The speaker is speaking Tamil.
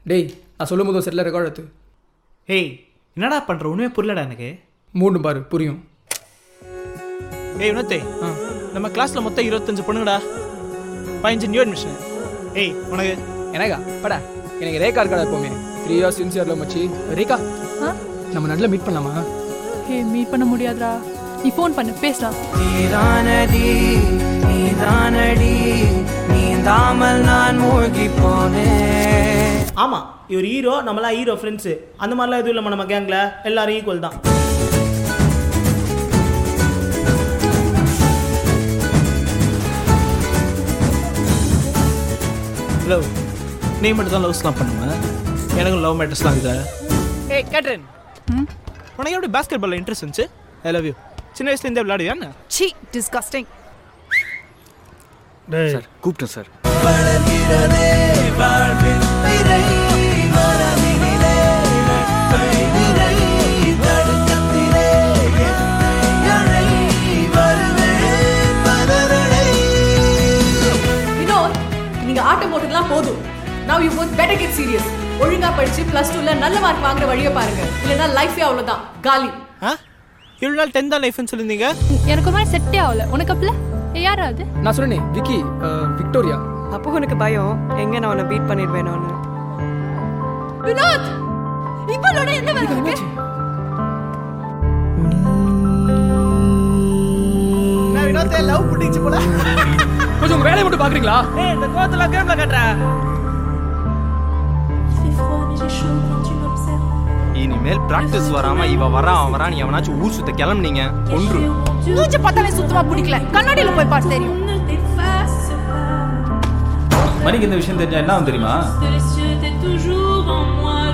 டேய் நான் சொல்லும் போது செட்டில் ரெக்கார்ட் எடுத்து. ஏய் என்னடா பண்ணுற உண்மையே புரியலடா எனக்கு. மூணு பாரு புரியும். ஏய் வினோத்தே, நம்ம கிளாஸில் மொத்தம் 25 பொண்ணுங்கடா, 15 நியூ அட்மிஷன். ஏய் உனக்கு எனக்கா படா எனக்கு ரேகா இருக்காடா எப்போவுமே 3 years சின்சியரில் மச்சி. ரேகா நம்ம நல்ல மீட் பண்ணலாமா? ஹே மீட் பண்ண முடியாதுடா, நீ ஃபோன் பண்ணு பேசலாம். நீதானடி நீதானடி நீந்தாமல் நான் மூழ்கி போனேன். ஆமாம் இவர் ஹீரோ, நம்மளாம் ஹீரோ ஃப்ரெண்ட்ஸு, அந்த மாதிரிலாம் எதுவும் இல்லாமல் நம்ம கேங்கில் எல்லாரும் ஈக்குவல் தான். லவ் நீ மட்டும் தான் லவ்ஸ்லாம் பண்ணுவேன், எனக்கும் லவ் மேட்டர்ஸ்லாம் இருக்குது. ஏய் கேட்ரின், உனக்கு எப்படி பாஸ்கெட் பாலில் இன்ட்ரெஸ்ட் இருந்துச்சு? I love you. சின்ன வயசுலேருந்தே விளையாடுவியா? சீ டிஸ்கஸ்டிங். சார் கூப்பிட்டேன் சார். வினோத், நீங்க ஆட்டம் போட்டதெல்லாம் போதும். Now you both better get serious. ஒழுங்கா படிச்சு +2ல நல்ல மார்க் வாங்குற வழியை பாருங்க, இல்லைன்னா லைஃபே அவ்வளோதான் காலி. இவ்வளோ நாள் 10th தான் லைஃப்னு சொல்லியிருந்தீங்க. எனக்கு ஒரு மாதிரி செட்டே ஆகல. உனக்கு அப்பல யாரா அது? நான் சொன்னேனே விக்கி, விக்டோரியா. அப்போ உனக்கு பயம் எங்க நான் உன்னை பீட் பண்ணிடுவேனோன்னு. வினோத் இவளோட என்ன வேலை இருக்கு? நான் வினோத்தே லவ் பண்ணிச்சு போல. கொஞ்சம் உங்க வேலையை மட்டும் பாக்குறீங்களா? ஏய் இந்த கோத்துல கேம்ல கட்டற. இனிமேல் பிராக்டிஸ் வராம இவ வரான் நீ அவனாச்சும் ஊர் சுத்த கிளம்புனீங்க ஒன்று. மூஞ்சி பார்த்தாலே சுத்தமா பிடிக்கல, கண்ணாடியில போய் பாரு தெரியும். மணிக்கு இந்த விஷயம் தெரிஞ்சா என்ன தெரியுமா?